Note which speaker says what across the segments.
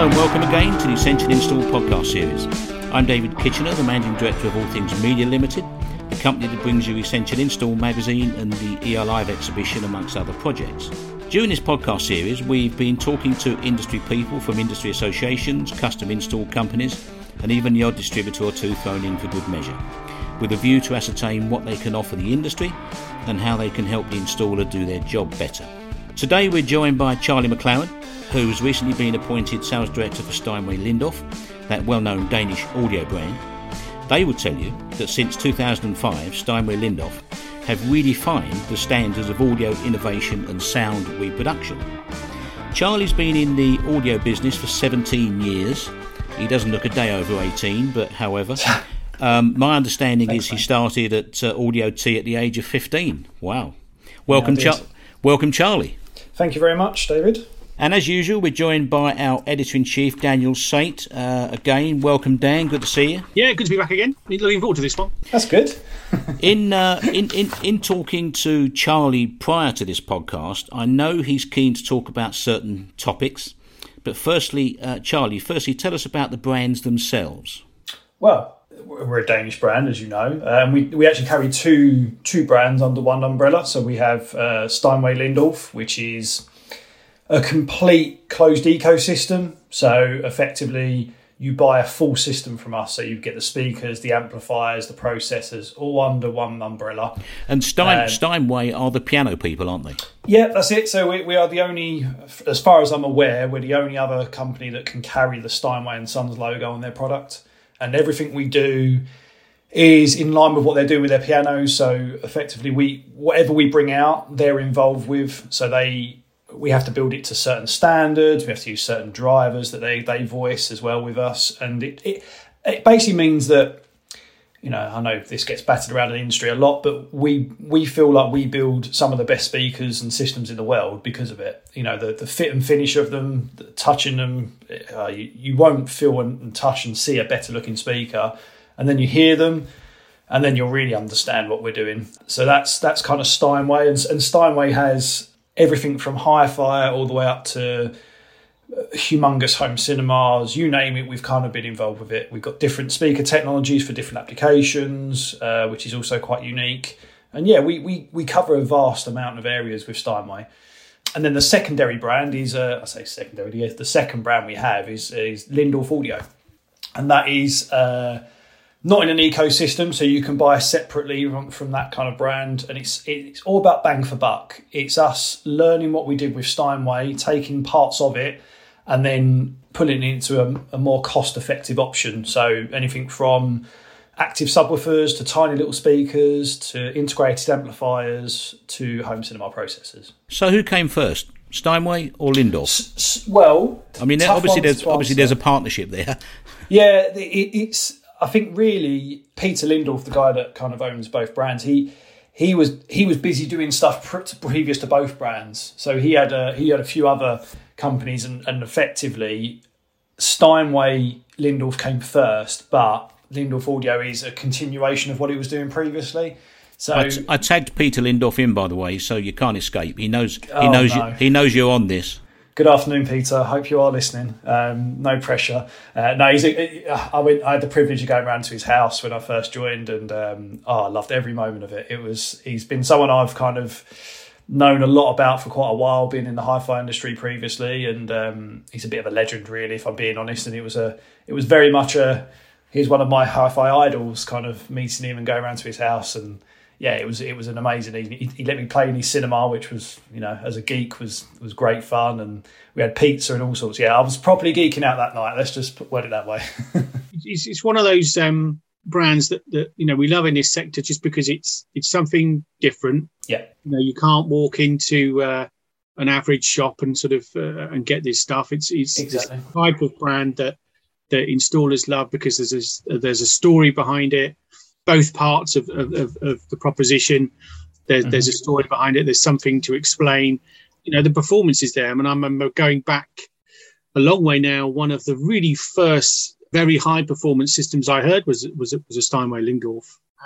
Speaker 1: and welcome again to the Essential Install podcast series. I'm David Kitchener, the Managing Director of All Things Media Limited, the company that brings you Essential Install magazine and the ER Live exhibition, amongst other projects. During this podcast series, we've been talking to industry people from industry associations, custom install companies, and even the odd distributor or two thrown in for good measure, with a view to ascertain what they can offer the industry and how they can help the installer do their job better. Today we're joined by Charlie McLaren, who's recently been appointed Sales Director for Steinway Lindorff, that well-known Danish audio brand. They will tell you that since 2005, Steinway Lindorff have redefined the standards of audio innovation and sound reproduction. Charlie's been in the audio business for 17 years. He doesn't look a day over 18, but however, my understanding is he started at Audio T at the age of 15. Wow. Welcome, welcome, Charlie.
Speaker 2: Thank you very much, David.
Speaker 1: And as usual, we're joined by our Editor-in-Chief, Daniel Saint. Again, welcome, Dan. Good to see you.
Speaker 3: Yeah, good to be back again. Looking forward to this one.
Speaker 2: That's good.
Speaker 1: In talking to Charlie prior to this podcast, I know he's keen to talk about certain topics. But firstly, Charlie, tell us about the brands themselves.
Speaker 2: Well, we're a Danish brand, as you know. We actually carry two brands under one umbrella. So we have Steinway Lindorff, which is a complete closed ecosystem. So effectively, you buy a full system from us. So you get the speakers, the amplifiers, the processors, all under one umbrella.
Speaker 1: And Steinway are the piano people, aren't they?
Speaker 2: Yeah, that's it. So we are the only, as far as I'm aware, we're the only other company that can carry the Steinway & Sons logo on their product. And everything we do is in line with what they're doing with their pianos. So effectively, whatever we bring out, they're involved with. So we have to build it to certain standards. We have to use certain drivers that they voice as well with us. And it basically means that, I know this gets battered around in the industry a lot, but we feel like we build some of the best speakers and systems in the world because of it. The fit and finish of them, touching them, you won't feel and touch and see a better looking speaker. And then you hear them, and then you'll really understand what we're doing. So that's kind of Steinway. And Steinway has everything from hi-fi all the way up to humongous home cinemas, you name it, we've kind of been involved with it. We've got different speaker technologies for different applications, which is also quite unique. And yeah, we cover a vast amount of areas with Steinway. And then the secondary brand is, the second brand we have is Lindorff Audio. And that is not in an ecosystem, so you can buy separately from that kind of brand. And it's all about bang for buck. It's us learning what we did with Steinway, taking parts of it, and then putting it into a more cost-effective option. So anything from active subwoofers to tiny little speakers to integrated amplifiers to home cinema processors.
Speaker 1: So who came first, Steinway or Lindorff?
Speaker 2: Well,
Speaker 1: I mean, obviously there's a partnership there.
Speaker 2: Yeah, it's. I think really Peter Lindorff, the guy that kind of owns both brands, he was busy doing stuff previous to both brands. So he had a few other companies, and effectively Steinway Lindorff came first, but Lindorff Audio is a continuation of what he was doing previously. So
Speaker 1: I tagged Peter Lindorff in, by the way, so you can't escape. He knows he knows you're on this.
Speaker 2: Good afternoon, Peter. I hope you are listening. No pressure. I had the privilege of going around to his house when I first joined, and I loved every moment of it. He's been someone I've kind of known a lot about for quite a while, being in the hi-fi industry previously, and he's a bit of a legend, really, if I'm being honest. And it was very much he's one of my hi-fi idols, kind of meeting him and going around to his house. And yeah, it was an amazing evening. He let me play in his cinema, which was, as a geek, was great fun, and we had pizza and all sorts. Yeah, I was properly geeking out that night. Let's just word it that way.
Speaker 3: It's one of those brands that we love in this sector, just because it's something different.
Speaker 2: Yeah,
Speaker 3: you can't walk into an average shop and sort of and get this stuff. It's exactly this type of brand that installers love, because there's a story behind it. Both parts of the proposition, there's a story behind it. There's something to explain. The performance is there. I mean, I'm going back a long way now. One of the really first very high performance systems I heard was a Steinway Lindorff,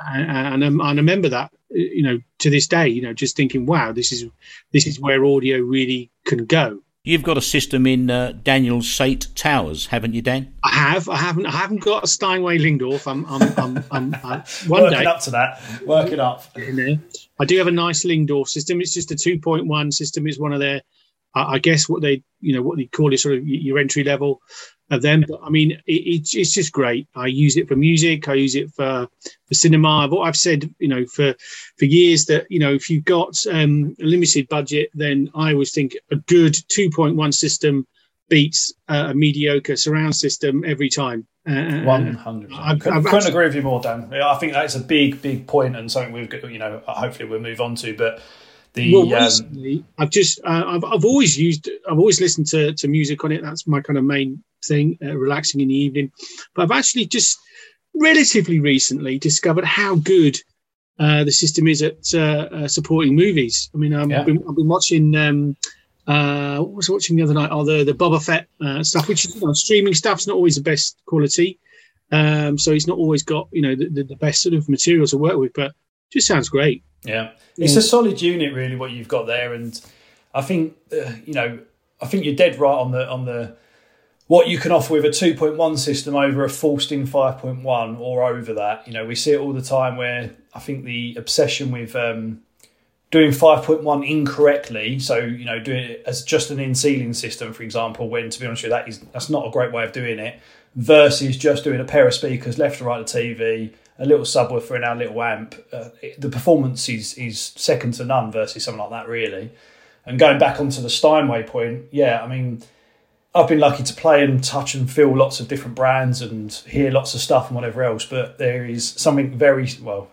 Speaker 3: and I remember that to this day. Just thinking, wow, this is where audio really can go.
Speaker 1: You've got a system in Daniel Sate Towers, haven't you, Dan?
Speaker 3: I haven't got a Steinway Lingdorf. I'm
Speaker 2: working up to that. Working up.
Speaker 3: I do have a nice Lingdorf system. It's just a 2.1 system. It's one of their, I guess what they call it, sort of your entry level of them. But I mean, it's just great. I use it for music. I use it for cinema. I've said, for years that, if you've got a limited budget, then I always think a good 2.1 system beats a mediocre surround system every time.
Speaker 2: 100%. I couldn't agree with you more, Dan. I think that's a big point and something we've got, hopefully we'll move on to. But
Speaker 3: recently, I've always listened to music on it. That's my kind of main thing, relaxing in the evening. But I've actually just relatively recently discovered how good the system is at supporting movies. I mean, I've been watching. What was I watching the other night? The Boba Fett stuff, which streaming stuff's not always the best quality, so it's not always got the best sort of material to work with, but just sounds great.
Speaker 2: Yeah, it's a solid unit, really, what you've got there, and I think I think you're dead right on the what you can offer with a 2.1 system over a forced-in 5.1 or over that. We see it all the time where I think the obsession with doing 5.1 incorrectly, so doing it as just an in-ceiling system, for example, when, to be honest with you, that's not a great way of doing it, versus just doing a pair of speakers left to right of the TV, a little subwoofer and our little amp. The performance is second to none versus something like that, really. And going back onto the Steinway point, I've been lucky to play and touch and feel lots of different brands and hear lots of stuff and whatever else. But there is something very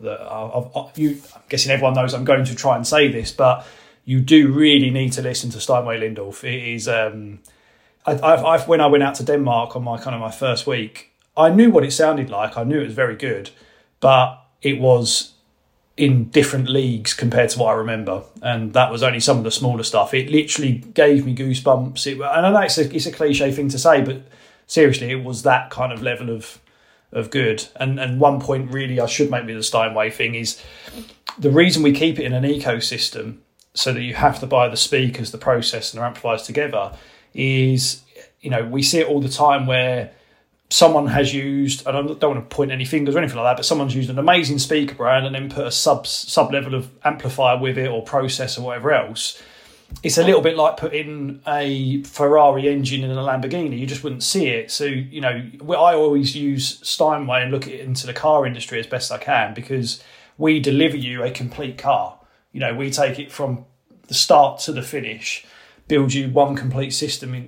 Speaker 2: I'm guessing everyone knows I'm going to try and say this, but you do really need to listen to Steinway Lindorf. It is. When I went out to Denmark on my first week, I knew what it sounded like. I knew it was very good, but it was in different leagues compared to what I remember, and that was only some of the smaller stuff. It literally gave me goosebumps. And I know it's a cliche thing to say, but seriously, it was that kind of level of good. And one point really I should make with the Steinway thing is the reason we keep it in an ecosystem, so that you have to buy the speakers, the processor, and the amplifiers together, is we see it all the time where someone has used, and I don't want to point any fingers or anything like that, but someone's used an amazing speaker brand and then put a sub level of amplifier with it or processor or whatever else. It's a little bit like putting a Ferrari engine in a Lamborghini. You just wouldn't see it. So, I always use Steinway and look at it into the car industry as best I can, because we deliver you a complete car. We take it from the start to the finish, build you one complete system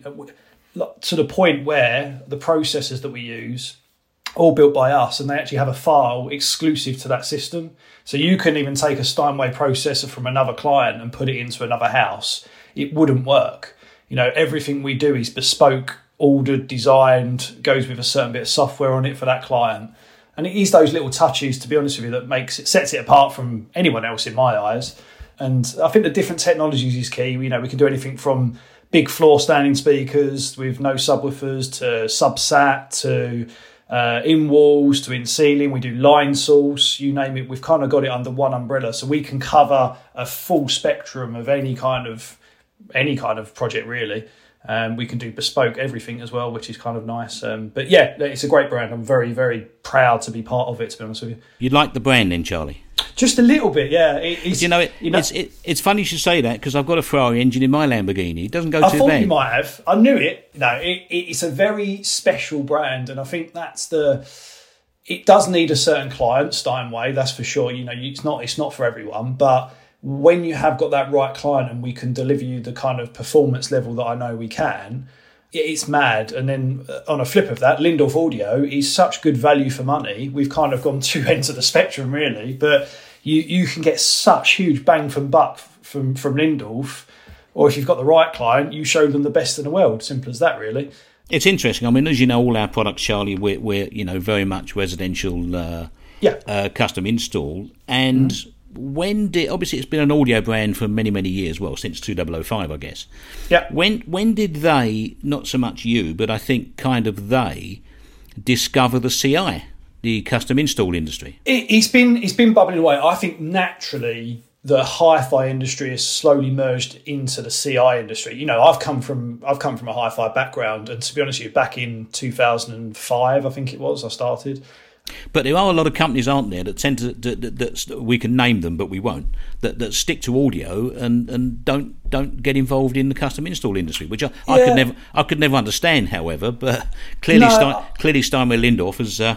Speaker 2: to the point where the processors that we use, all built by us, and they actually have a file exclusive to that system. So you can even take a Steinway processor from another client and put it into another house. It wouldn't work. Everything we do is bespoke, ordered, designed, goes with a certain bit of software on it for that client. And it is those little touches, to be honest with you, that sets it apart from anyone else in my eyes. And I think the different technologies is key. We can do anything from big floor standing speakers with no subwoofers to subsat to in walls to in ceiling. We do line source, you name it. We've kind of got it under one umbrella, so we can cover a full spectrum of any kind of project, really. We can do bespoke everything as well, which is kind of nice. But yeah, it's a great brand. I'm very, very proud to be part of it, to be honest with you.
Speaker 1: You like the brand then, Charlie?
Speaker 2: Just a little bit, yeah.
Speaker 1: It's funny you should say that, because I've got a Ferrari engine in my Lamborghini. It doesn't go too bad.
Speaker 2: I thought you might have. I knew it. No, it's a very special brand, and I think it does need a certain client, Steinway, that's for sure. It's not for everyone, but when you have got that right client and we can deliver you the kind of performance level that I know we can, it's mad. And then on a flip of that, Lindorf Audio is such good value for money. We've kind of gone two ends of the spectrum, really, but you can get such huge bang for buck from Lindorf, or if you've got the right client, you show them the best in the world. Simple as that, really.
Speaker 1: It's interesting. I mean, as you know, all our products, Charlie, we're very much residential custom install. And obviously it's been an audio brand for many, many years, well, since 2005, I guess.
Speaker 2: Yeah.
Speaker 1: When did they, not so much you, but I think kind of they, discover the CI, the custom install industry?
Speaker 2: It's been bubbling away. I think naturally the hi-fi industry has slowly merged into the CI industry. You know, I've come from a hi-fi background, and to be honest with you, back in 2005, I think it was, I started.
Speaker 1: But there are a lot of companies, aren't there, that tend to that we can name them, but we won't. That stick to audio and don't get involved in the custom install industry, which I could never understand. However, but clearly Steinway Lindorf is are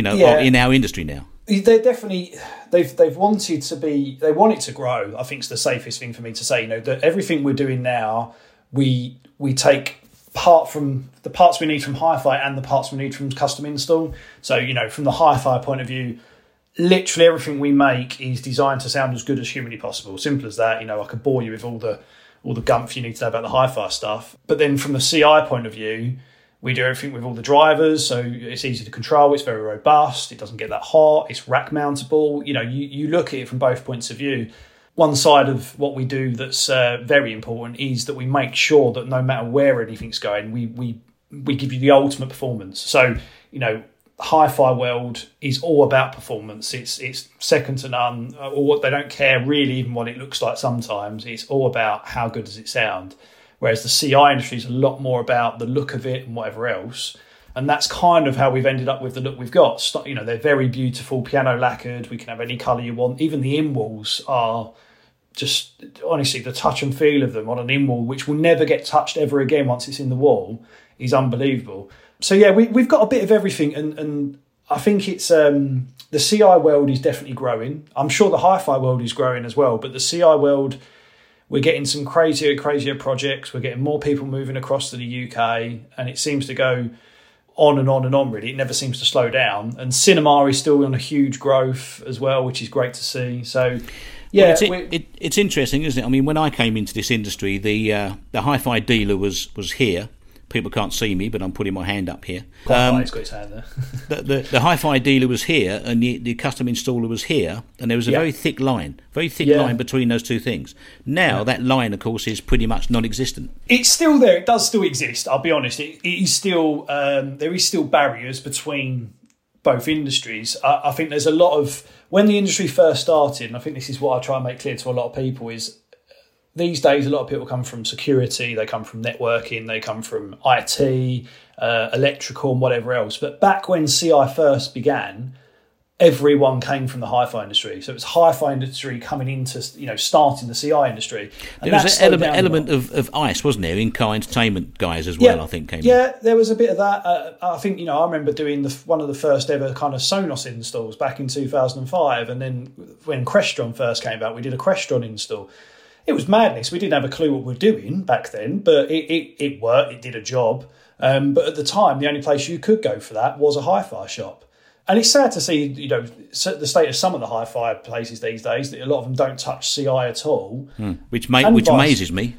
Speaker 1: in our industry now.
Speaker 2: They're definitely they've wanted to be. They want it to grow. I think it's the safest thing for me to say. You know, that everything we're doing now, we take part from the parts we need from hi-fi and the parts we need from custom install. So, you know, from the hi-fi point of view, literally everything we make is designed to sound as good as humanly possible. Simple as that. You know, I could bore you with all the gumph you need to know about the hi-fi stuff. But then from the CI point of view, we do everything with all the drivers, so it's easy to control, it's very robust, it doesn't get that hot, it's rack mountable. You know, you look at it from both points of view. One side of what we do that's very important is that we make sure that no matter where anything's going, we give you the ultimate performance. So, you know, hi-fi world is all about performance. It's second to none. Or they don't care really even what it looks like sometimes. It's all about how good does it sound. Whereas the CI industry is a lot more about the look of it and whatever else. And that's kind of how we've ended up with the look we've got. You know, they're very beautiful, piano lacquered. We can have any colour you want. Even the in-walls are just, honestly, the touch and feel of them on an in-wall, which will never get touched ever again once it's in the wall, is unbelievable. So, yeah, we've got a bit of everything. And I think it's the CI world is definitely growing. I'm sure the hi-fi world is growing as well. But the CI world, we're getting some crazier projects. We're getting more people moving across to the UK. And it seems to go on and on and on, really. It never seems to slow down. And cinema is still on a huge growth as well, which is great to see. So, yeah.
Speaker 1: Well, it's interesting, isn't it? I mean, when I came into this industry, the hi-fi dealer was here. People can't see me, but I'm putting my hand up here.
Speaker 2: He's got his hand there.
Speaker 1: the hi-fi dealer was here, and the custom installer was here, and there was a very thick line between those two things. Now that line, of course, is pretty much non-existent.
Speaker 2: It's still there. It does still exist. I'll be honest. It is still there is still barriers between both industries. I think there's a lot of, when the industry first started, and I think this is what I try and make clear to a lot of people, is these days, a lot of people come from security, they come from networking, they come from IT, electrical and whatever else. But back when CI first began, everyone came from the hi-fi industry. So it was hi-fi industry coming into, starting the CI industry.
Speaker 1: And there was an element of ICE, wasn't there, in car entertainment guys as well, I think, came in.
Speaker 2: Yeah, there was a bit of that. I think, I remember doing one of the first ever kind of Sonos installs back in 2005. And then when Crestron first came out, we did a Crestron install. It was madness. We didn't have a clue what we were doing back then, but it worked. It did a job. But at the time, the only place you could go for that was a hi-fi shop. And it's sad to see, the state of some of the hi-fi places these days, that a lot of them don't touch CI at all.
Speaker 1: Which amazes me.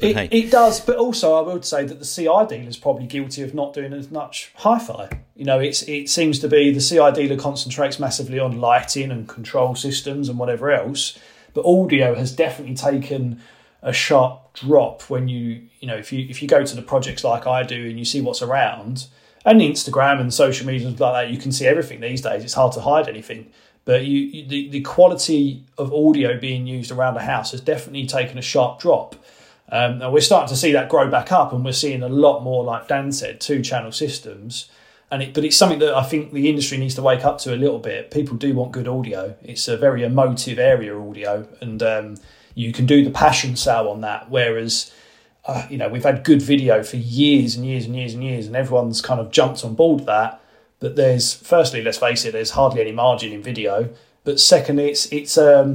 Speaker 2: It does, but also I would say that the CI dealer is probably guilty of not doing as much hi-fi. It seems to be the CI dealer concentrates massively on lighting and control systems and whatever else. But audio has definitely taken a sharp drop when if you go to the projects like I do and you see what's around, and Instagram and social media and like that, you can see everything these days. It's hard to hide anything. But the quality of audio being used around the house has definitely taken a sharp drop. And we're starting to see that grow back up, and we're seeing a lot more, like Dan said, 2-channel systems. But it's something that I think the industry needs to wake up to a little bit. People do want good audio. It's a very emotive area, audio, and you can do the passion sale on that. Whereas, we've had good video for years and years and years and years, and everyone's kind of jumped on board that. But firstly, let's face it, there's hardly any margin in video. But secondly, it's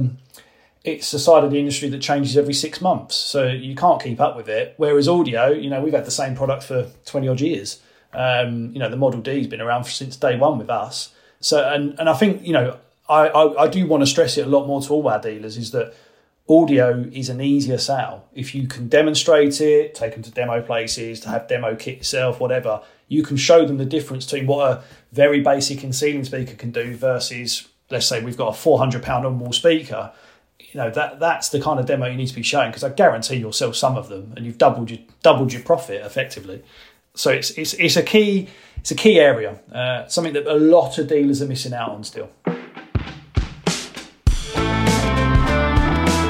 Speaker 2: a side of the industry that changes every 6 months, so you can't keep up with it. Whereas audio, we've had the same product for 20 odd years. The Model D's been around since day one with us. So, and I think, I do want to stress it a lot more to all our dealers, is that audio is an easier sale. If you can demonstrate it, take them to demo places, to have demo kit yourself, whatever, you can show them the difference between what a very basic in-ceiling speaker can do versus, let's say we've got a £400 on-wall speaker. That's the kind of demo you need to be showing, because I guarantee you'll sell some of them and you've doubled your profit effectively. So it's a key area, something that a lot of dealers are missing out on still.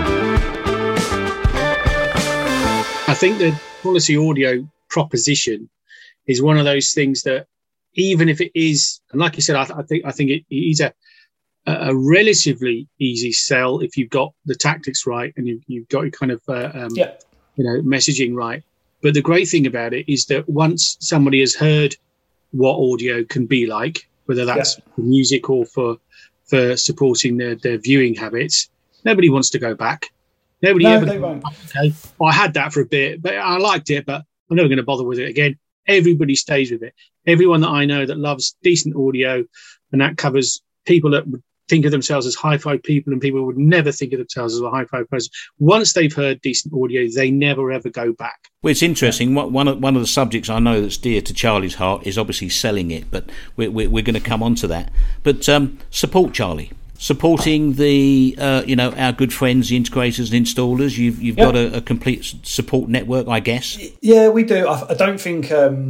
Speaker 3: think the quality audio proposition is one of those things that, even if it is, and like you said, I think it is a relatively easy sell if you've got the tactics right and you've got your kind of messaging right. But the great thing about it is that once somebody has heard what audio can be like, whether that's for music or for supporting their viewing habits, nobody wants to go back. They won't. Okay, well, I had that for a bit, but I liked it, but I'm never going to bother with it again. Everybody stays with it. Everyone that I know that loves decent audio, and that covers people that would think of themselves as hi-fi people and people would never think of themselves as a hi-fi person. Once they've heard decent audio, they never ever go back.
Speaker 1: Well, it's interesting. One of the subjects I know that's dear to Charlie's heart is obviously selling it, but we're going to come on to that. But support, Charlie. Supporting the our good friends, the integrators and installers. You've got a complete support network, I guess.
Speaker 2: Yeah, we do. I don't think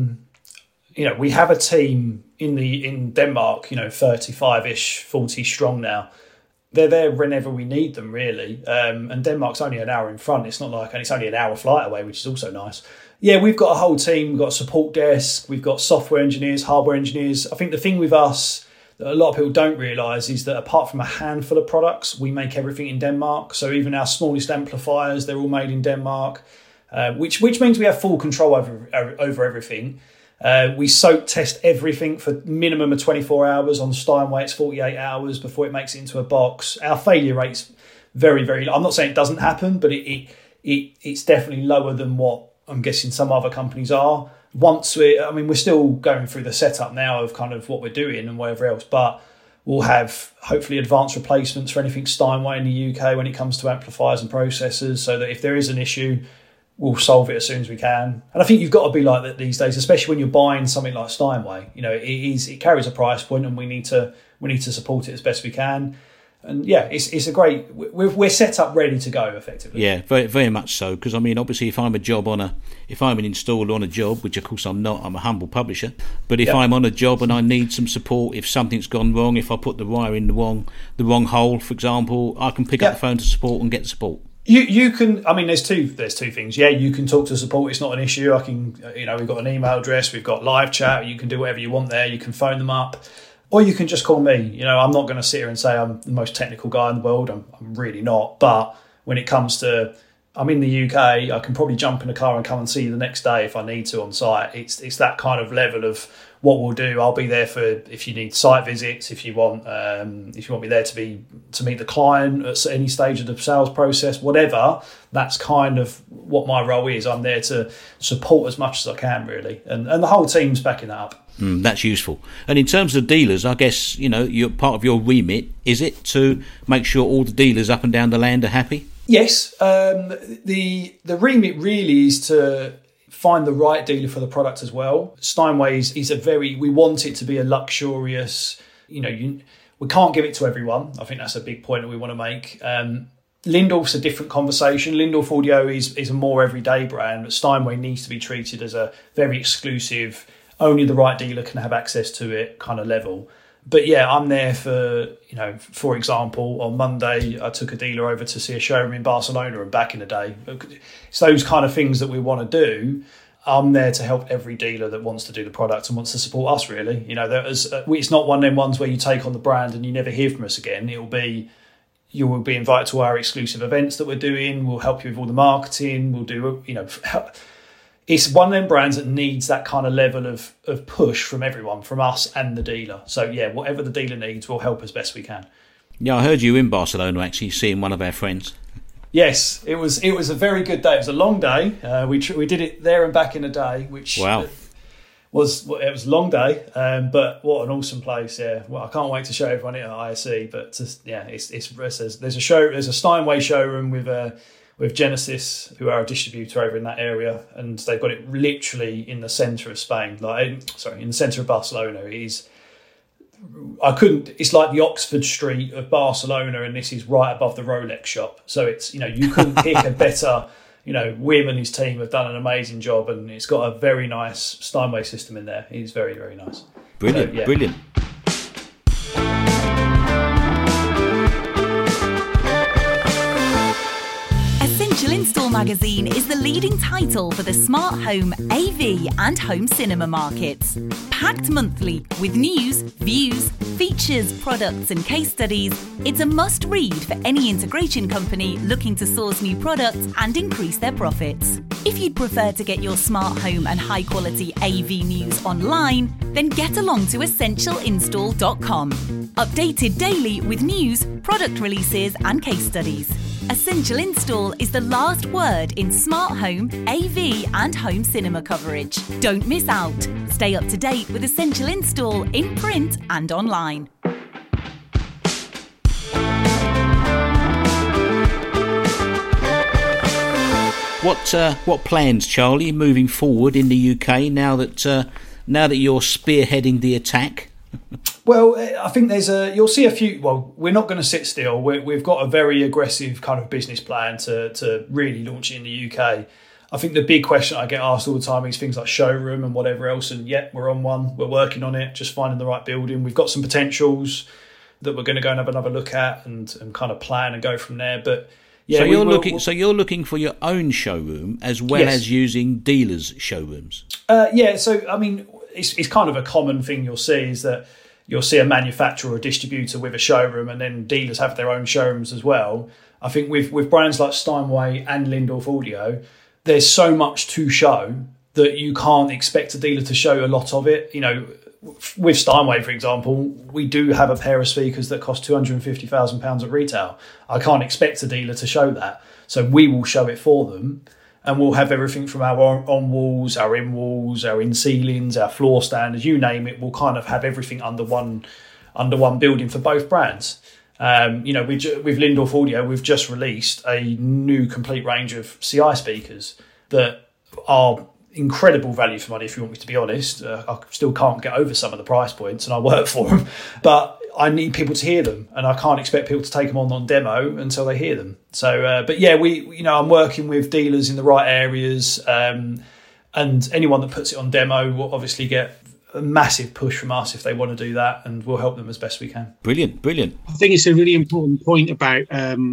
Speaker 2: we have a team in Denmark, 35-ish, 40 strong now. They're there whenever we need them, really. And Denmark's only an hour in front. It's not like, and it's only an hour flight away, which is also nice. Yeah, we've got a whole team. We've got a support desk. We've got software engineers, hardware engineers. I think the thing with us that a lot of people don't realise is that apart from a handful of products, we make everything in Denmark. So even our smallest amplifiers, they're all made in Denmark, which means we have full control over everything. We soak test everything for minimum of 24 hours. On Steinway, it's 48 hours before it makes it into a box. Our failure rate's very, very low. I'm not saying it doesn't happen, but it's definitely lower than what I'm guessing some other companies are. We're still going through the setup now of kind of what we're doing and whatever else, but we'll have hopefully advanced replacements for anything Steinway in the UK when it comes to amplifiers and processors, so that if there is an issue, we'll solve it as soon as we can. And I think you've got to be like that these days, especially when you're buying something like Steinway. It carries a price point, and we need to support it as best we can. And yeah, it's a great. We're set up ready to go effectively.
Speaker 1: Yeah, very, very much so. Because obviously, if I'm an installer on a job, which of course I'm not, I'm a humble publisher. But if I'm on a job and I need some support, if something's gone wrong, if I put the wire in the wrong hole, for example, I can pick up the phone to support and get the support.
Speaker 2: You can. There's two things. Yeah, you can talk to support. It's not an issue. I can. We've got an email address. We've got live chat. You can do whatever you want there. You can phone them up. Or you can just call me. I'm not going to sit here and say I'm the most technical guy in the world. I'm really not. But when it comes to, I'm in the UK, I can probably jump in a car and come and see you the next day if I need to on site. It's that kind of level of what we'll do. I'll be there for if you need site visits, if you want me there to meet the client at any stage of the sales process, whatever. That's kind of what my role is. I'm there to support as much as I can, really, and the whole team's backing that up.
Speaker 1: That's useful. And in terms of dealers, I guess you're part of your remit. Is it to make sure all the dealers up and down the land are happy?
Speaker 2: Yes. The remit really is to find the right dealer for the product as well. Steinway's we want it to be a luxurious. We can't give it to everyone. I think that's a big point that we want to make. Lindorf's a different conversation. Lindorf Audio is a more everyday brand, but Steinway needs to be treated as a very exclusive, only the right dealer can have access to it kind of level. But yeah, I'm there for example, on Monday, I took a dealer over to see a showroom in Barcelona, and back in the day, it's those kind of things that we want to do. I'm there to help every dealer that wants to do the product and wants to support us, really. It's not one of them ones where you take on the brand and you never hear from us again. You will be invited to our exclusive events that we're doing. We'll help you with all the marketing. We'll do, it's one of them brands that needs that kind of level of push from everyone, from us and the dealer. So yeah, whatever the dealer needs, we'll help as best we can.
Speaker 1: Yeah, I heard you in Barcelona actually seeing one of our friends.
Speaker 2: Yes, it was a very good day. It was a long day. We did it there and back in the day, which was a long day. But what an awesome place! Yeah, well, I can't wait to show everyone it at ISE. But there's a Steinway showroom with Genesis, who are a distributor over in that area, and they've got it literally in the centre of Spain, in the centre of Barcelona. It's like the Oxford Street of Barcelona, and this is right above the Rolex shop. So it's, you couldn't pick a better, Wim and his team have done an amazing job, and it's got a very nice Steinway system in there. It's very, very nice.
Speaker 1: Brilliant, so, yeah. Brilliant.
Speaker 4: magazine is the leading title for the smart home, AV and home cinema markets. Packed monthly with news, views, features, products and case studies, it's a must-read for any integration company looking to source new products and increase their profits. If you'd prefer to get your smart home and high-quality AV news online, then get along to essentialinstall.com. Updated daily with news, product releases and case studies. Essential Install is the last word in smart home, AV and home cinema coverage. Don't miss out. Stay up to date with Essential Install in print and online.
Speaker 1: What plans, Charlie, moving forward in the UK now that you're spearheading the attack?
Speaker 2: Well, I think you'll see a few. Well, we're not going to sit still. We've got a very aggressive kind of business plan to really launch it in the UK. I think the big question I get asked all the time is things like showroom and whatever else. And we're on one. We're working on it, just finding the right building. We've got some potentials that we're going to go and have another look at and kind of plan and go from there. But yeah,
Speaker 1: so you're looking for your own showroom as well as using dealers' showrooms.
Speaker 2: So I mean, it's kind of a common thing you'll see is that you'll see a manufacturer or a distributor with a showroom, and then dealers have their own showrooms as well. I think with brands like Steinway and Lindorf Audio, there's so much to show that you can't expect a dealer to show a lot of it. You know, with Steinway, for example, we do have a pair of speakers that cost £250,000 at retail. I can't expect a dealer to show that. So we will show it for them, and we'll have everything from our on walls, our in walls, our in ceilings, our floor standers, you name it. We'll kind of have everything under one building for both brands. With Lindorf Audio, we've just released a new complete range of CI speakers that are incredible value for money, if you want me to be honest. I still can't get over some of the price points, and I work for them, but I need people to hear them, and I can't expect people to take them on demo until they hear them. So, I'm working with dealers in the right areas, and anyone that puts it on demo will obviously get a massive push from us if they want to do that, and we'll help them as best we can.
Speaker 1: Brilliant.
Speaker 3: I think it's a really important point about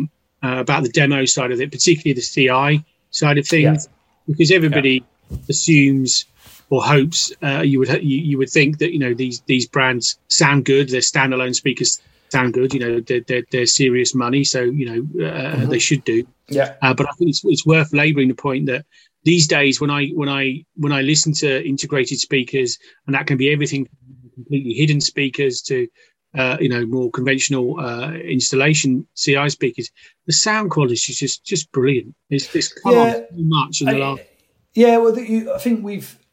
Speaker 3: the demo side of it, particularly the CI side of things, because everybody assumes or hopes you would think that these brands sound good, their standalone speakers sound good, they're serious money, so they should do. But I think it's worth labouring the point that these days when I listen to integrated speakers, and that can be everything from completely hidden speakers to more conventional installation CI speakers, the sound quality is just brilliant. It's come on so much in the last.
Speaker 2: Yeah, well, I think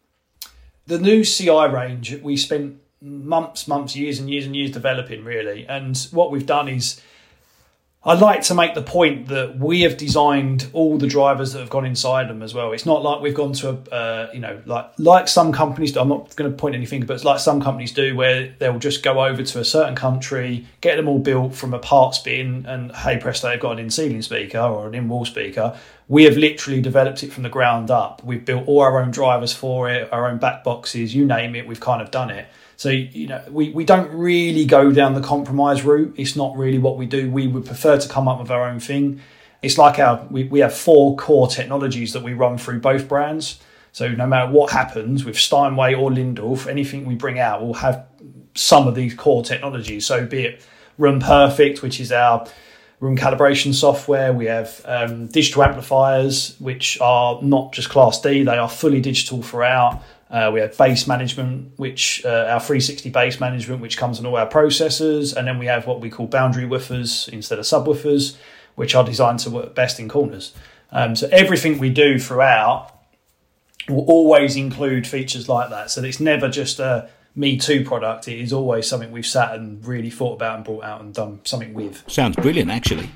Speaker 2: the new CI range, we spent months, years and years developing, really. And what we've done is, I like to make the point that we have designed all the drivers that have gone inside them as well. It's not like we've gone to like some companies do. I'm not going to point anything, but it's like some companies do, where they'll just go over to a certain country, get them all built from a parts bin, and hey presto, they've got an in-ceiling speaker or an in-wall speaker. We have literally developed it from the ground up. We've built all our own drivers for it, our own back boxes, you name it, we've kind of done it. So, we don't really go down the compromise route. It's not really what we do. We would prefer to come up with our own thing. It's like we have 4 core technologies that we run through both brands. So no matter what happens with Steinway or Lindorf, anything we bring out will have some of these core technologies. So be it Room Perfect, which is our room calibration software. We have digital amplifiers, which are not just Class D, they are fully digital throughout. We have bass management, which our 360 bass management, which comes on all our processors. And then we have what we call boundary woofers instead of subwoofers, which are designed to work best in corners. So everything we do throughout will always include features like that. So it's never just a Me Too product. It is always something we've sat and really thought about and brought out and done something with.
Speaker 1: Sounds brilliant, actually.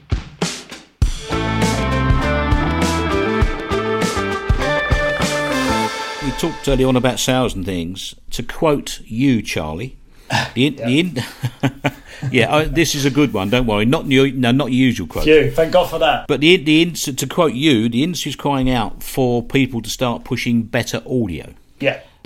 Speaker 1: We talked earlier on about sales and things. To quote you, Charlie, this is a good one. Don't worry, not your usual quote.
Speaker 2: Thank God for that.
Speaker 1: But to quote you, the industry's crying out for people to start pushing better audio.
Speaker 2: Yeah.
Speaker 1: The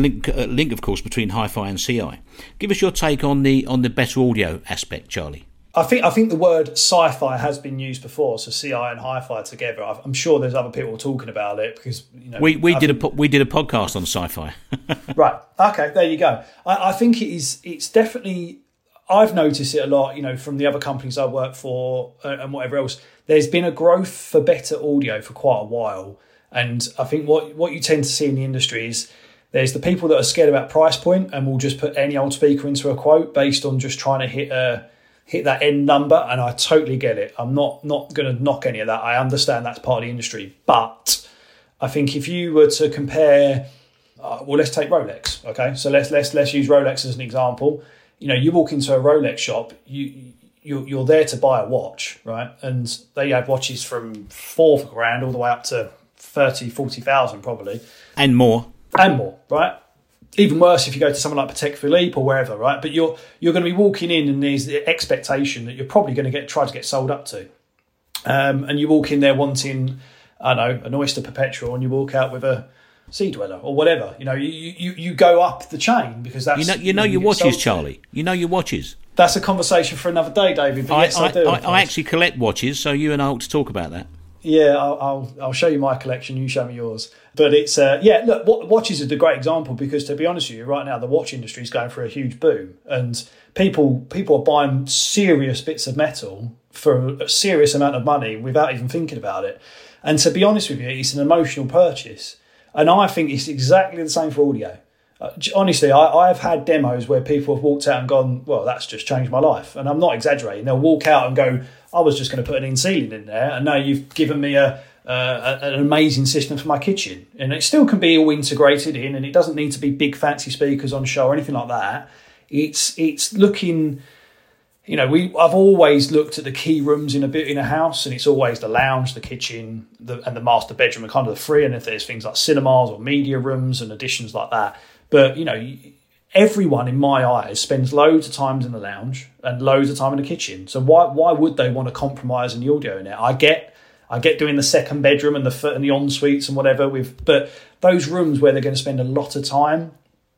Speaker 1: link, of course, between hi-fi and CI. Give us your take on the better audio aspect, Charlie.
Speaker 2: I think the word sci-fi has been used before, so CI and hi-fi together. I'm sure there's other people talking about it because
Speaker 1: we did a podcast on sci-fi.
Speaker 2: Right. Okay. There you go. I think it's definitely. I've noticed it a lot. From the other companies I work for and whatever else. There's been a growth for better audio for quite a while, and I think what you tend to see in the industry is there's the people that are scared about price point and will just put any old speaker into a quote based on just trying to hit that end number, and I totally get it. I'm not going to knock any of that. I understand that's part of the industry, but I think if you were to compare, let's take Rolex. Okay, so let's use Rolex as an example. You walk into a Rolex shop, you're there to buy a watch, right? And they have watches from $4,000 all the way up to 30,000, 40,000 probably,
Speaker 1: and more,
Speaker 2: right? Even worse if you go to someone like Patek Philippe or wherever, right? But you're going to be walking in and there's the expectation that you're probably going to try to get sold up to. And you walk in there wanting, I don't know, an Oyster Perpetual, and you walk out with a Sea Dweller or whatever. You go up the chain because that's...
Speaker 1: You know your watches, Charlie. You know your watches.
Speaker 2: That's a conversation for another day, David. But yes, I do.
Speaker 1: I actually collect watches, so you and I ought to talk about that.
Speaker 2: Yeah, I'll show you my collection. You show me yours. But it's look, watches is a great example because, to be honest with you, right now the watch industry is going for a huge boom, and people are buying serious bits of metal for a serious amount of money without even thinking about it. And to be honest with you, it's an emotional purchase, and I think it's exactly the same for audio. Honestly, I've had demos where people have walked out and gone, well, that's just changed my life. And I'm not exaggerating. They'll walk out and go, I was just going to put an in-ceiling in there, and now you've given me an amazing system for my kitchen. And it still can be all integrated in, and it doesn't need to be big fancy speakers on show or anything like that. It's looking... I've always looked at the key rooms in a house, and it's always the lounge, the kitchen, and the master bedroom are kind of the three. And if there's things like cinemas or media rooms and additions like that, but everyone in my eyes spends loads of time in the lounge and loads of time in the kitchen. So why would they want to compromise in the audio in it? I get doing the second bedroom and the en-suites and whatever but those rooms where they're going to spend a lot of time,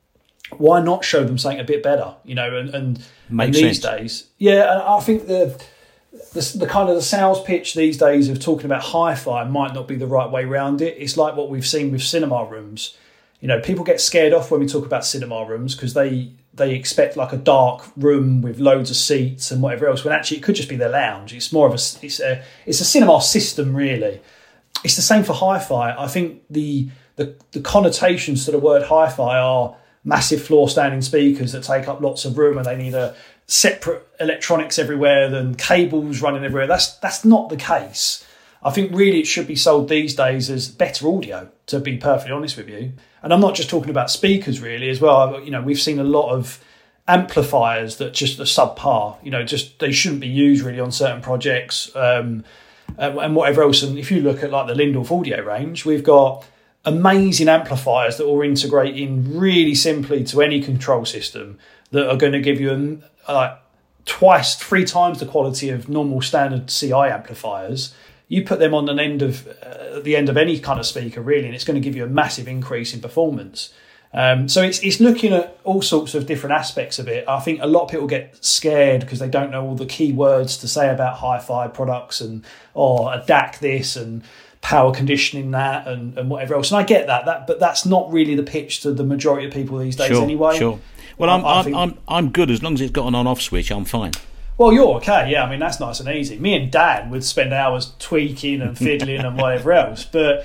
Speaker 2: why not show them something a bit better? And these days, and I think the kind of the sales pitch these days of talking about hi-fi might not be the right way around it. It's like what we've seen with cinema rooms. People get scared off when we talk about cinema rooms because they expect like a dark room with loads of seats and whatever else, when actually it could just be their lounge. It's more of it's a cinema system, really. It's the same for hi-fi. I think the connotations to the word hi-fi are massive floor standing speakers that take up lots of room, and they need a separate electronics everywhere and cables running everywhere. That's not the case. I think really it should be sold these days as better audio, to be perfectly honest with you. And I'm not just talking about speakers really as well. We've seen a lot of amplifiers that just are subpar, just they shouldn't be used really on certain projects and whatever else. And if you look at like the Lindorf audio range, we've got amazing amplifiers that will integrate in really simply to any control system that are going to give you three times the quality of normal standard CI amplifiers. You put them on the end of any kind of speaker really, and it's going to give you a massive increase in performance. So it's looking at all sorts of different aspects of it. I think a lot of people get scared because they don't know all the key words to say about hi-fi products and a DAC this and power conditioning that and whatever else. And I get that, but that's not really the pitch to the majority of people these days anyway.
Speaker 1: Sure. Well, I'm good as long as it's got an on-off switch. I'm fine.
Speaker 2: Well, you're okay. Yeah, I mean that's nice and easy. Me and Dan would spend hours tweaking and fiddling and whatever else.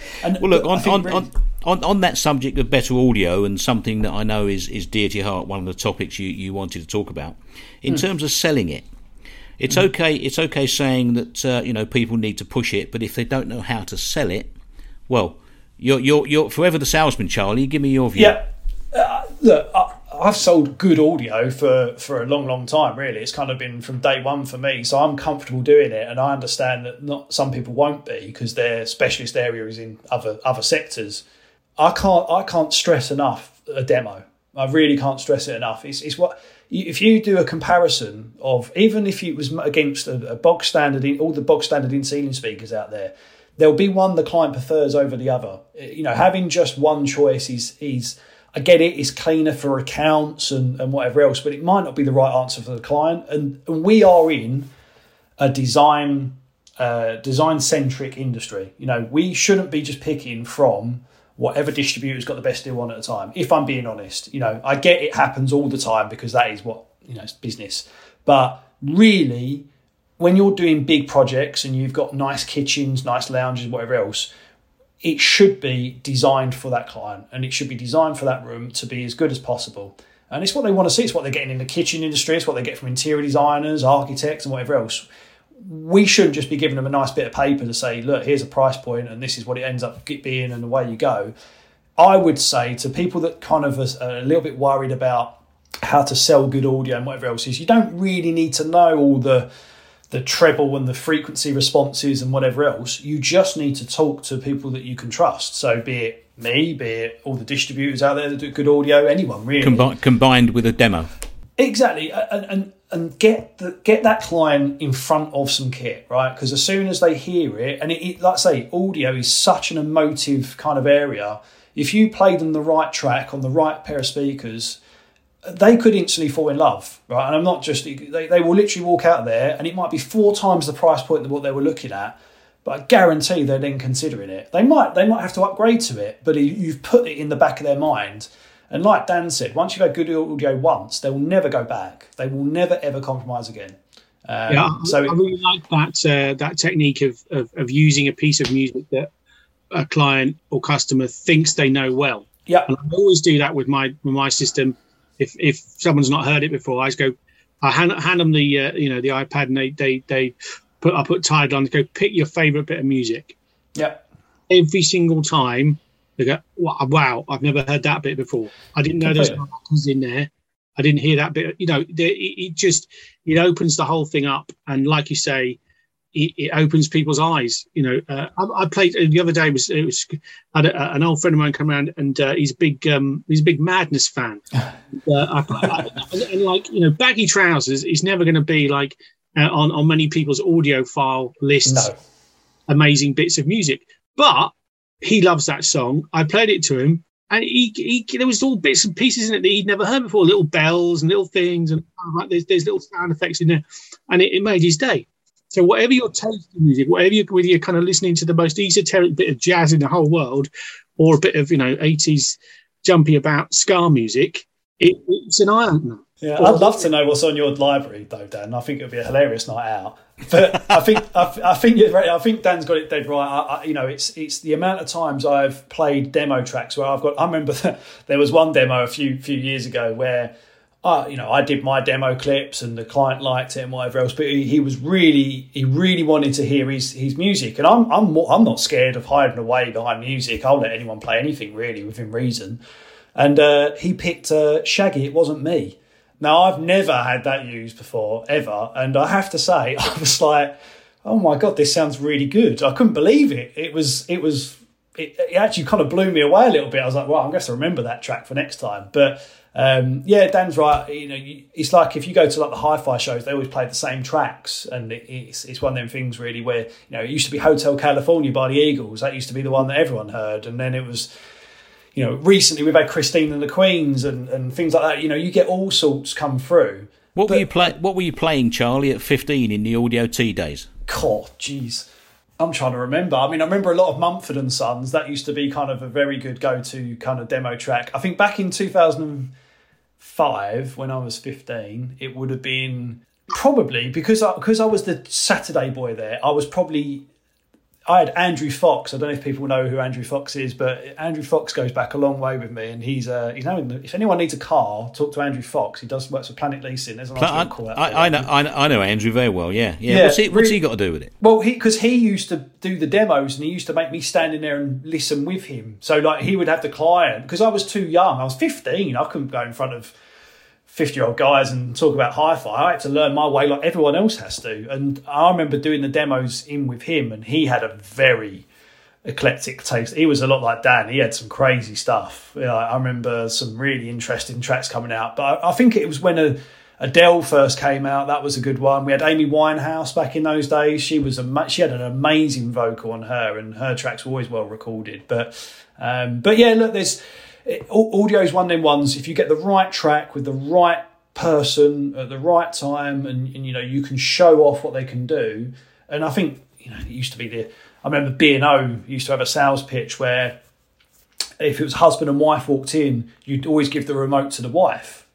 Speaker 1: On that subject of better audio and something that I know is dear to your heart, one of the topics you wanted to talk about, in terms of selling it. It's okay. It's okay saying that people need to push it, but if they don't know how to sell it, well, you're forever the salesman, Charlie. Give me your view.
Speaker 2: Yeah, look, I've sold good audio for a long, long time. Really, it's kind of been from day one for me. So I'm comfortable doing it, and I understand that not some people won't be because their specialist area is in other sectors. I can't stress enough a demo. I really can't stress it enough. It's what. If you do a comparison of, even if it was against a bog standard, all the bog standard in-ceiling speakers out there, there'll be one the client prefers over the other. Having just one choice is I get it, it's cleaner for accounts and whatever else, but it might not be the right answer for the client. And we are in a design-centric industry. You know, we shouldn't be just picking from whatever distributor's got the best deal on at the time. If I'm being honest, you know, I get it happens all the time because that is what, you know, it's business. But really, when you're doing big projects and you've got nice kitchens, nice lounges, whatever else, it should be designed for that client and it should be designed for that room to be as good as possible. And it's what they want to see. It's what they're getting in the kitchen industry. It's what they get from interior designers, architects and whatever else. We shouldn't just be giving them a nice bit of paper to say, look, here's a price point and this is what it ends up being and away you go. I would say to people that kind of are a little bit worried about how to sell good audio and whatever else is, you don't really need to know all the treble and the frequency responses and whatever else. You just need to talk to people that you can trust. So be it me, be it all the distributors out there that do good audio, anyone really.
Speaker 1: Combined with a demo.
Speaker 2: Exactly. And get that client in front of some kit, right? Because as soon as they hear it, and it, like I say, audio is such an emotive kind of area. If you play them the right track on the right pair of speakers, they could instantly fall in love, right? And I'm not just, they will literally walk out there and it might be 4 times the price point than what they were looking at, but I guarantee they're then considering it. They might have to upgrade to it, but you've put it in the back of their mind. And like Dan said, once you've had good audio once, they will never go back. They will never, ever compromise again.
Speaker 3: So I really like that technique of using a piece of music that a client or customer thinks they know well.
Speaker 2: Yeah.
Speaker 3: And I always do that with my system. If someone's not heard it before, I hand them the the iPad and I put Tidal on to go pick your favourite bit of music.
Speaker 2: Yeah.
Speaker 3: Every single time they go, wow, I've never heard that bit before. I didn't know there's buttons in there. I didn't hear that bit. You know, it opens the whole thing up, and like you say, it opens people's eyes. You know, I played the other day. I had an old friend of mine come around, and he's a big Madness fan. And like, you know, baggy trousers is never going to be like on many people's audiophile lists.
Speaker 2: No.
Speaker 3: Amazing bits of music, but he loves that song. I played it to him, and he there was all bits and pieces in it that he'd never heard before, little bells and little things, and like there's little sound effects in there, and it made his day. So whatever your taste in music, whether you're kind of listening to the most esoteric bit of jazz in the whole world, or a bit of 80s jumpy about ska music, it's an eye opener.
Speaker 2: Yeah, I'd love to know what's on your library though, Dan. I think it would be a hilarious night out. But I think you're right. I think Dan's got it dead right. It's the amount of times I've played demo tracks where I remember that there was one demo a few years ago where I did my demo clips and the client liked it and whatever else, but he really wanted to hear his music, and I'm not scared of hiding away behind music. I'll let anyone play anything really within reason. And he picked Shaggy, It Wasn't Me. Now, I've never had that used before, ever. And I have to say, I was like, oh my God, this sounds really good. I couldn't believe it. It actually kind of blew me away a little bit. I was like, well, I'm going to have to remember that track for next time. But Dan's right. You know, it's like if you go to like the hi-fi shows, they always play the same tracks. And it's one of them things really where, you know, it used to be Hotel California by the Eagles. That used to be the one that everyone heard. And then it was, you know, recently we've had Christine and the Queens and things like that. You know, you get all sorts come through.
Speaker 1: What were you playing, Charlie, at 15 in the Audio Tea days?
Speaker 2: God, jeez. I'm trying to remember. I mean, I remember a lot of Mumford and Sons. That used to be kind of a very good go-to kind of demo track. I think back in 2005, when I was 15, it would have been probably, because I was the Saturday boy there, I had Andrew Fox. I don't know if people know who Andrew Fox is, but Andrew Fox goes back a long way with me, and he's now if anyone needs a car, talk to Andrew Fox. He works for Planet Leasing. There's a nice call out.
Speaker 1: I know Andrew very well. Yeah. What's he got to do with it?
Speaker 2: Well, because he used to do the demos, and he used to make me stand in there and listen with him. So like he would have the client, because I was too young. I was 15. I couldn't go in front of 50-year-old guys and talk about hi-fi. I had to learn my way like everyone else has to. And I remember doing the demos in with him, and he had a very eclectic taste. He was a lot like Dan. He had some crazy stuff. You know, I remember some really interesting tracks coming out. But I think it was when Adele first came out. That was a good one. We had Amy Winehouse back in those days. She had an amazing vocal on her, and her tracks were always well recorded. But yeah, look, audio is one of them ones. If you get the right track with the right person at the right time, and you know, you can show off what they can do. And I think, you know, it used to be I remember B&O used to have a sales pitch where if it was husband and wife walked in, you'd always give the remote to the wife.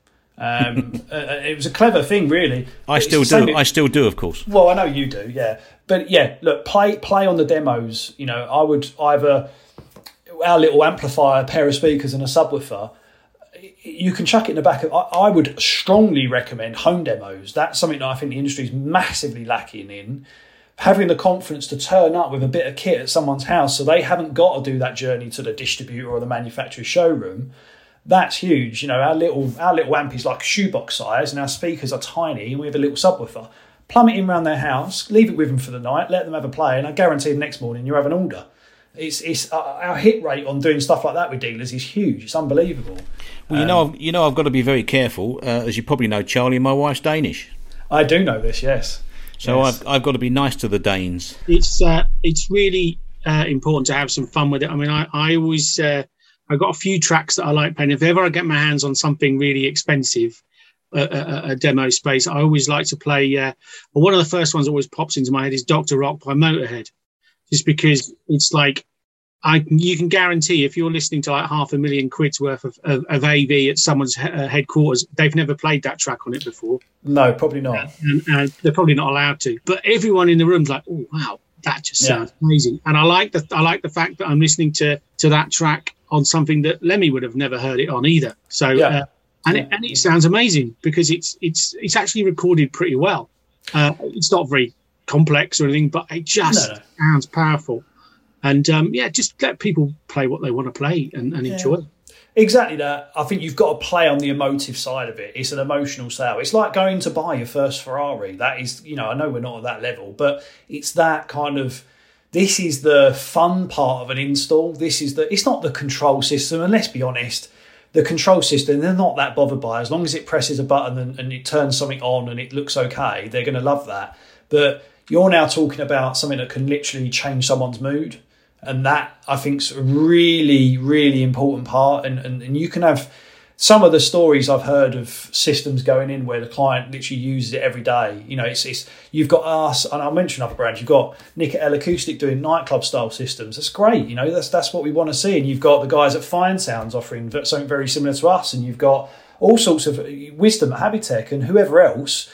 Speaker 2: It was a clever thing, really.
Speaker 1: I still do, of course.
Speaker 2: Well, I know you do, yeah. But yeah, look, play on the demos. You know, I would either our little amplifier, a pair of speakers, and a subwoofer. You can chuck it in the back of. I would strongly recommend home demos. That's something that I think the industry is massively lacking in. Having the confidence to turn up with a bit of kit at someone's house, so they haven't got to do that journey to the distributor or the manufacturer's showroom. That's huge. You know, our little amp is like shoebox size, and our speakers are tiny, and we have a little subwoofer. Plumb it in around their house, leave it with them for the night, let them have a play, and I guarantee the next morning you have an order. It's our hit rate on doing stuff like that with dealers is huge. It's unbelievable.
Speaker 1: Well, you know, I've got to be very careful. As you probably know, Charlie, my wife's Danish.
Speaker 2: I do know this, yes.
Speaker 1: So yes. I've got to be nice to the Danes.
Speaker 3: It's really important to have some fun with it. I mean, I always I've got a few tracks that I like playing. If ever I get my hands on something really expensive, a demo space, I always like to play. One of the first ones that always pops into my head is Dr. Rock by Motorhead, just because it's like you can guarantee if you're listening to like £500,000 worth of AV at someone's headquarters, they've never played that track on it before.
Speaker 2: No, probably not.
Speaker 3: And they're probably not allowed to. But everyone in the room's like, "Oh wow, that just sounds amazing." And I like the fact that I'm listening to that track on something that Lemmy would have never heard it on either. So it sounds amazing because it's actually recorded pretty well. It's not very complex or anything, but it just sounds powerful. And just let people play what they want to play and enjoy it.
Speaker 2: Exactly that. I think you've got to play on the emotive side of it. It's an emotional sale. It's like going to buy your first Ferrari. That is, you know, I know we're not at that level, but it's that kind of, this is the fun part of an install. It's not the control system. And let's be honest, the control system, they're not that bothered by. As long as it presses a button and it turns something on and it looks okay, they're going to love that. But you're now talking about something that can literally change someone's mood. And that, I think, is a really, really important part. And you can have some of the stories I've heard of systems going in where the client literally uses it every day. You know, it's you've got us, and I'll mention other brands. You've got Nick at L Acoustic doing nightclub style systems. That's great. You know, that's what we want to see. And you've got the guys at Fine Sounds offering something very similar to us. And you've got all sorts of Wisdom at Habitech and whoever else.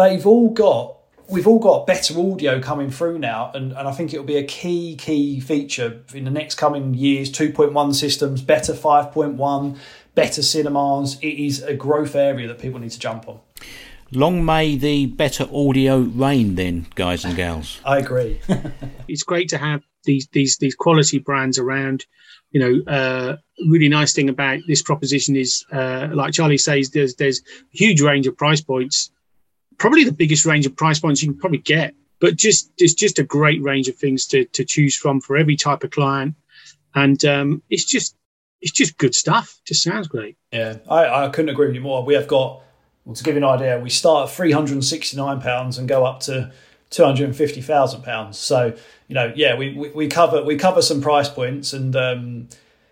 Speaker 2: We've all got better audio coming through now, and I think it'll be a key feature in the next coming years. 2.1 systems, better 5.1, better cinemas. It is a growth area that people need to jump on.
Speaker 1: Long may the better audio reign then, guys and gals.
Speaker 2: I agree.
Speaker 3: It's great to have these quality brands around. You know, really nice thing about this proposition is, like Charlie says, there's a huge range of price points. Probably the biggest range of price points you can probably get, but it's just a great range of things to choose from for every type of client, and it's just good stuff. Just sounds great.
Speaker 2: Yeah, I couldn't agree with you more. We have got, well, to give you an idea, we start at £369 and go up to £250,000. So you know, we cover some price points, and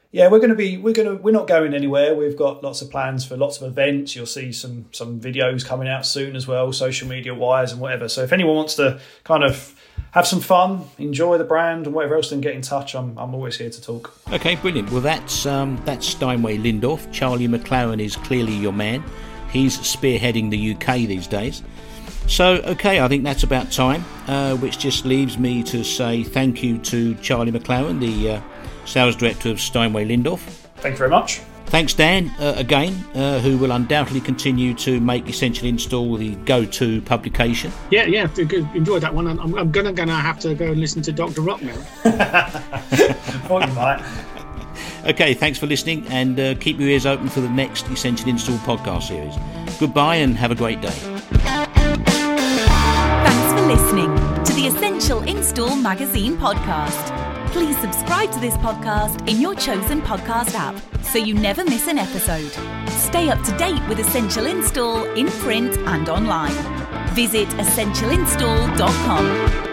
Speaker 2: we're not going anywhere. We've got lots of plans for lots of events. You'll see some videos coming out soon as well, social media wise and whatever. So if anyone wants to kind of have some fun, enjoy the brand and whatever else, then get in touch. I'm always here to talk.
Speaker 1: Okay, brilliant. Well, that's Steinway Lindorf. Charlie McLaren is clearly your man. He's spearheading the UK these days. So, okay, I think that's about time, which just leaves me to say thank you to Charlie McLaren, the Sales Director of Steinway Lindorf.
Speaker 2: Thank you very much.
Speaker 1: Thanks, Dan, again, who will undoubtedly continue to make Essential Install the go-to publication.
Speaker 3: Yeah, enjoyed that one. I'm gonna have to go and listen to Dr. Rock now.
Speaker 2: Thought you might.
Speaker 1: Okay, thanks for listening, and keep your ears open for the next Essential Install podcast series. Goodbye and have a great day.
Speaker 4: Thanks for listening to the Essential Install Magazine podcast. Please subscribe to this podcast in your chosen podcast app so you never miss an episode. Stay up to date with Essential Install in print and online. Visit essentialinstall.com.